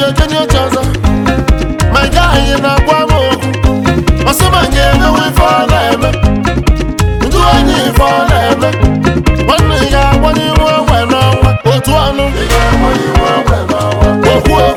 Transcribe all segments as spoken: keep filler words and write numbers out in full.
Kenny Chaza. My guy in a guamo. Or some again, we fall them. Do I need for them? One day I want you when I want to know. When you want when I want.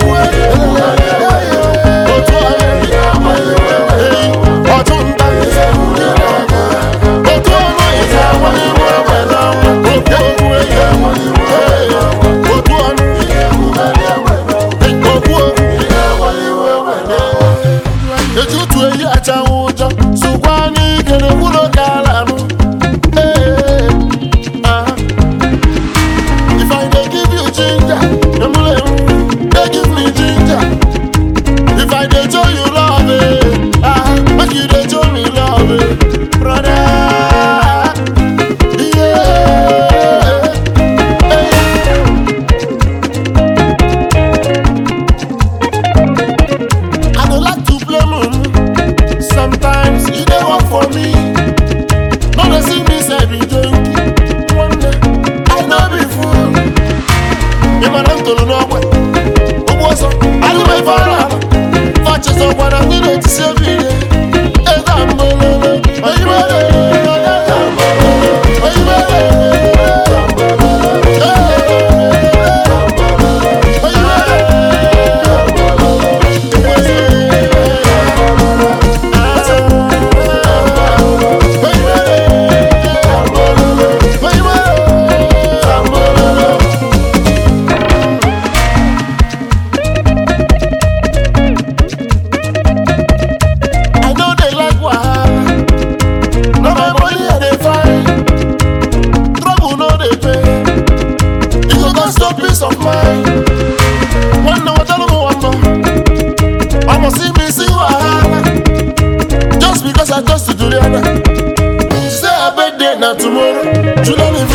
Tomorrow, Julian is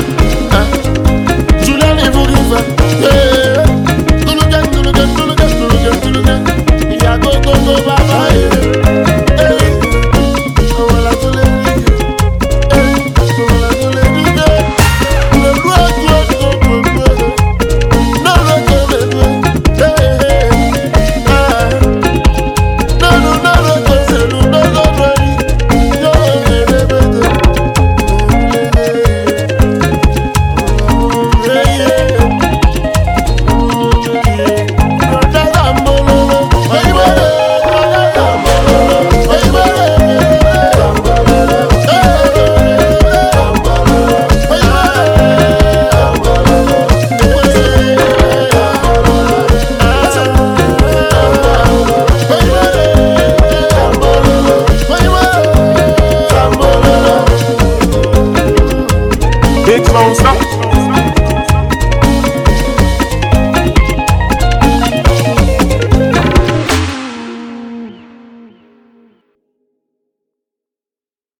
Julian is yeah. Do look at, do look at, do look at, do look at, do look at. Yeah, go, go, go, bye, bye. Big Monster.